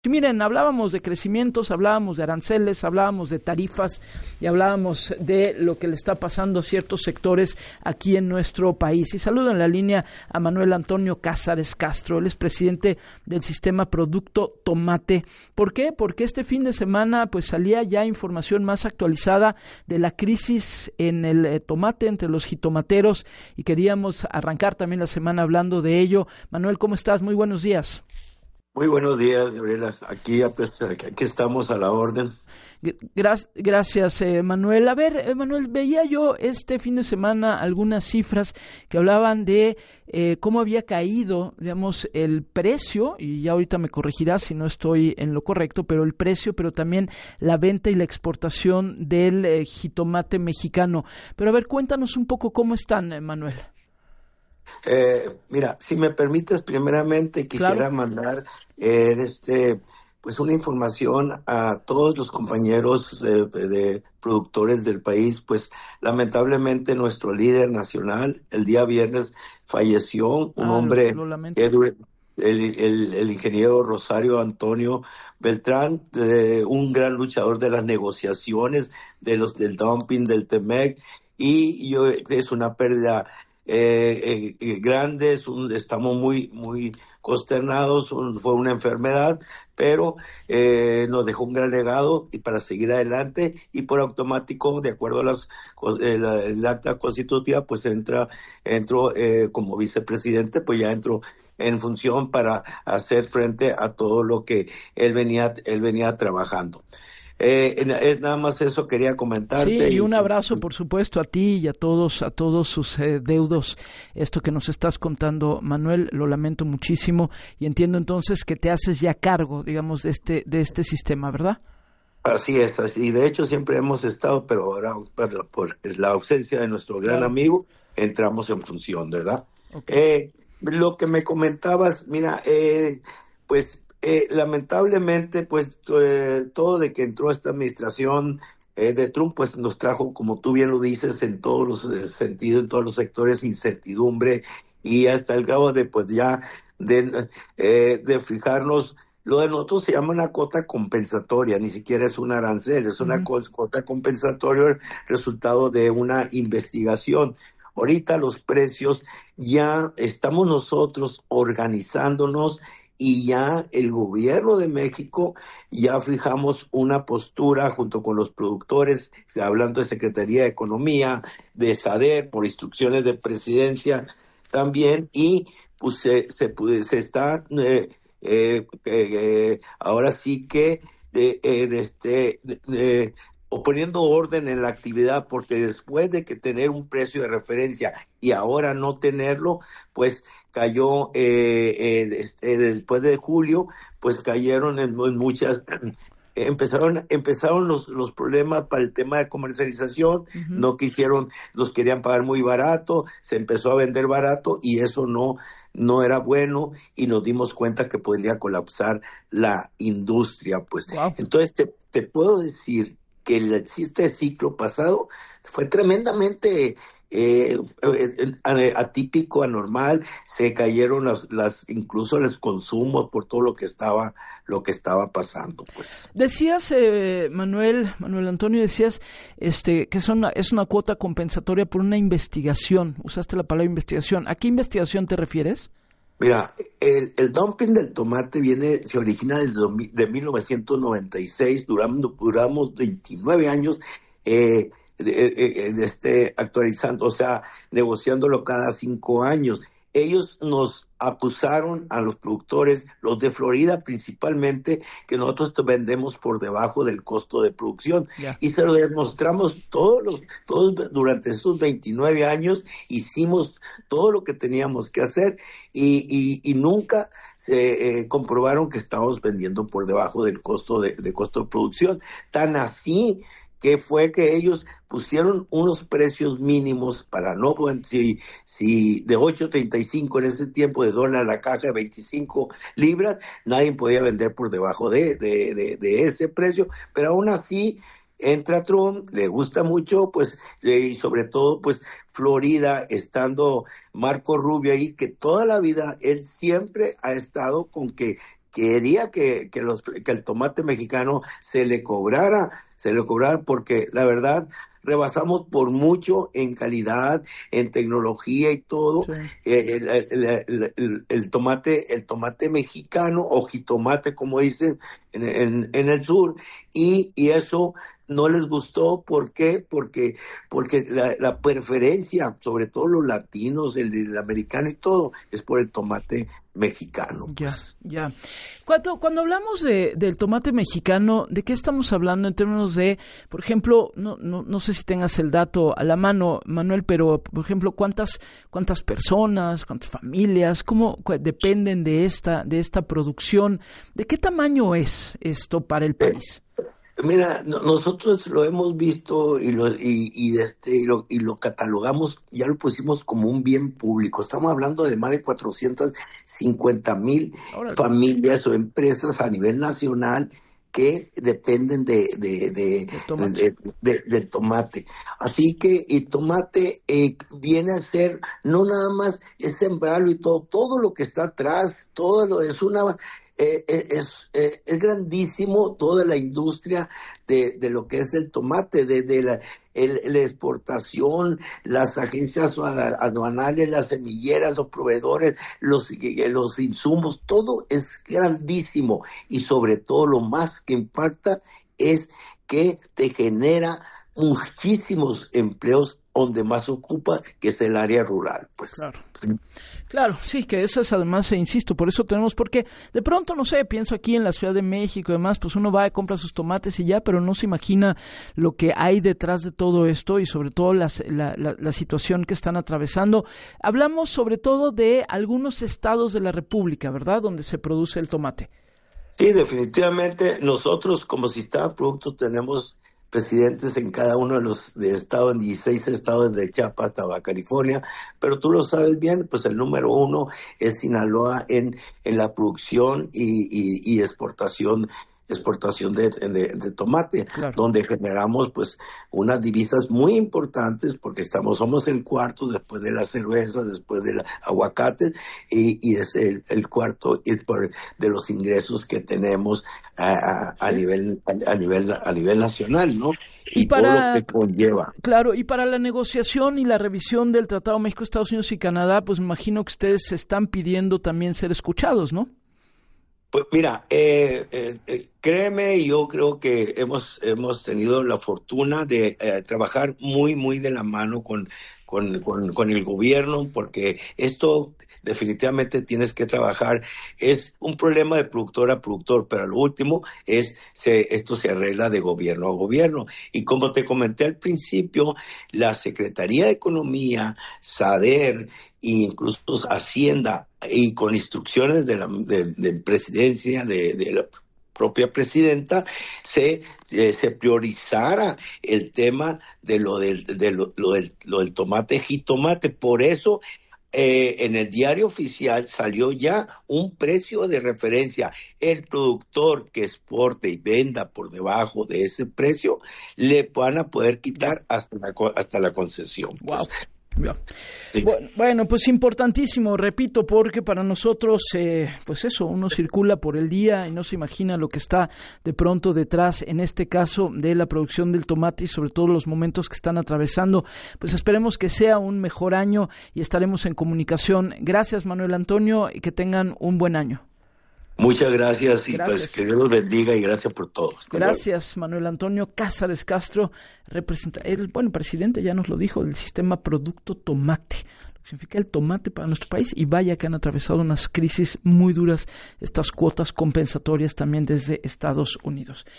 Sí, miren, hablábamos de crecimientos, hablábamos de aranceles, hablábamos de tarifas y hablábamos de lo que le está pasando a ciertos sectores aquí en nuestro país. Y saludo en la línea a Manuel Antonio Cázares Castro, él es presidente del Sistema Producto Tomate. ¿Por qué? Porque este fin de semana pues salía ya información más actualizada de la crisis en el tomate entre los jitomateros y queríamos arrancar también la semana hablando de ello. Manuel, ¿cómo estás? Muy buenos días. Muy buenos días, Gabriela. Aquí estamos a la orden. Gracias, Manuel. A ver, Manuel, veía yo este fin de semana algunas cifras que hablaban de cómo había caído, digamos, el precio, y ya ahorita me corregirás si no estoy en lo correcto, pero el precio, pero también la venta y la exportación del jitomate mexicano. Pero a ver, cuéntanos un poco cómo están, Manuel. Mira, si me permites, primeramente quisiera Claro. mandar pues una información a todos los compañeros de productores del país. Pues lamentablemente nuestro líder nacional el día viernes falleció, un hombre, Lo lamento. el ingeniero Rosario Antonio Beltrán, un gran luchador de las negociaciones del dumping del TEMEC, y es una pérdida grandes, estamos muy consternados. Fue una enfermedad, pero nos dejó un gran legado y para seguir adelante, y por automático, de acuerdo a el acta constitutiva, pues entró como vicepresidente, pues ya entró en función para hacer frente a todo lo que él venía trabajando. Es nada más eso quería Sí, comentarte. y un abrazo, por supuesto, a ti y a todos sus deudos. Esto que nos estás contando, Manuel, lo lamento muchísimo y entiendo entonces que te haces ya cargo, digamos, de este sistema, ¿verdad? Así es, así. De hecho, siempre hemos estado, pero ahora por la ausencia de nuestro gran Claro. amigo, entramos en función, ¿verdad? Okay. Lo que me comentabas, mira, pues lamentablemente, pues todo de que entró esta administración de Trump, pues nos trajo, como tú bien lo dices, en todos los sentidos, en todos los sectores, incertidumbre, y hasta el grado de, pues ya, de fijarnos. Lo de nosotros se llama una cuota compensatoria, ni siquiera es un arancel, es una cuota compensatoria, resultado de una investigación. Ahorita los precios, ya estamos nosotros organizándonos, y ya el gobierno de México ya fijamos una postura junto con los productores, hablando de Secretaría de Economía, de SADER, por instrucciones de presidencia también, y pues se está ahora sí que o poniendo orden en la actividad, porque después de que tener un precio de referencia y ahora no tenerlo, pues cayó después de julio, pues cayeron en muchas. Empezaron los problemas para el tema de comercialización. No quisieron, los querían pagar muy barato, se empezó a vender barato y eso no era bueno, y nos dimos cuenta que podría colapsar la industria, pues. Wow. Entonces te puedo decir que este ciclo pasado fue tremendamente atípico, anormal. Se cayeron incluso los consumos por todo lo que estaba pasando, pues. Decías, Manuel Antonio, decías que es una cuota compensatoria por una investigación. Usaste la palabra investigación. ¿A qué investigación te refieres? Mira, el dumping del tomate se origina de 1996, duramos 29 años actualizando, o sea, negociándolo cada 5 años. Ellos nos acusaron a los productores, los de Florida principalmente, que nosotros vendemos por debajo del costo de producción. Yeah. Y se lo demostramos todos durante esos 29 años, hicimos todo lo que teníamos que hacer, y nunca se comprobaron que estábamos vendiendo por debajo del costo de producción. Tan así que fue que ellos pusieron unos precios mínimos para no, si de 8.35 en ese tiempo de dólar la caja de 25 libras, nadie podía vender por debajo de ese precio, pero aún así entra Trump, le gusta mucho, pues, y sobre todo, pues, Florida, estando Marco Rubio ahí, que toda la vida él siempre ha estado con que quería que el tomate mexicano se le cobrara porque la verdad rebasamos por mucho en calidad, en tecnología y todo. Sí. El tomate mexicano o jitomate, como dicen en el sur, y eso no les gustó. ¿Por qué? Porque la preferencia, sobre todo los latinos, el americano y todo, es por el tomate mexicano. Pues. Ya. Cuando hablamos del tomate mexicano, ¿de qué estamos hablando en términos de, por ejemplo, no sé si tengas el dato a la mano, Manuel, pero, por ejemplo, cuántas personas, cuántas familias, cómo dependen de esta producción? ¿De qué tamaño es esto para el país? Mira, nosotros lo hemos visto y lo catalogamos, ya lo pusimos como un bien público. Estamos hablando de más de 450,000 familias o empresas a nivel nacional que dependen del tomate. Así que el tomate viene a ser no nada más es sembrarlo y todo lo que está atrás, es una... es grandísimo toda la industria de lo que es el tomate, de la exportación, las agencias aduanales, las semilleras, los proveedores, los insumos, todo es grandísimo, y sobre todo lo más que impacta es que te genera muchísimos empleos donde más ocupa, que es el área rural, pues. Claro, sí, que eso es además, insisto, por eso tenemos, porque de pronto, no sé, pienso aquí en la Ciudad de México y demás, pues uno va y compra sus tomates y ya, pero no se imagina lo que hay detrás de todo esto y sobre todo la situación que están atravesando. Hablamos sobre todo de algunos estados de la República, ¿verdad?, donde se produce el tomate. Sí, definitivamente nosotros como Sistema Productos tenemos presidentes en cada uno de los estados, en 16 estados de Chiapas hasta Baja California, pero tú lo sabes bien, pues el número 1 es Sinaloa en la producción y exportación de tomate, claro, donde generamos pues unas divisas muy importantes, porque somos el cuarto después de la cerveza, después del aguacate, y es el cuarto de los ingresos que tenemos a nivel nacional, ¿no? Y todo lo que conlleva. Claro, y para la negociación y la revisión del Tratado México, Estados Unidos y Canadá, pues me imagino que ustedes están pidiendo también ser escuchados, ¿no? Pues mira, créeme, yo creo que hemos tenido la fortuna de trabajar muy, muy de la mano con el gobierno, porque esto definitivamente tienes que trabajar. Es un problema de productor a productor, pero lo último esto se arregla de gobierno a gobierno. Y como te comenté al principio, la Secretaría de Economía, SADER, e incluso Hacienda, y con instrucciones de presidencia, de la propia presidenta, se priorizara el tema de lo del tomate jitomate. Por eso en el diario oficial salió ya un precio de referencia. El productor que exporte y venda por debajo de ese precio le van a poder quitar hasta la concesión. Wow. Pues. Sí. Bueno, pues importantísimo, repito, porque para nosotros, pues eso, uno circula por el día y no se imagina lo que está de pronto detrás, en este caso, de la producción del tomate y sobre todo los momentos que están atravesando. Pues esperemos que sea un mejor año y estaremos en comunicación. Gracias, Manuel Antonio, y que tengan un buen año. Muchas gracias y pues que Dios los bendiga y gracias por todo. Gracias, Manuel Antonio Cázares Castro, presidente, ya nos lo dijo, del sistema Producto Tomate, lo que significa el tomate para nuestro país, y vaya que han atravesado unas crisis muy duras estas cuotas compensatorias también desde Estados Unidos.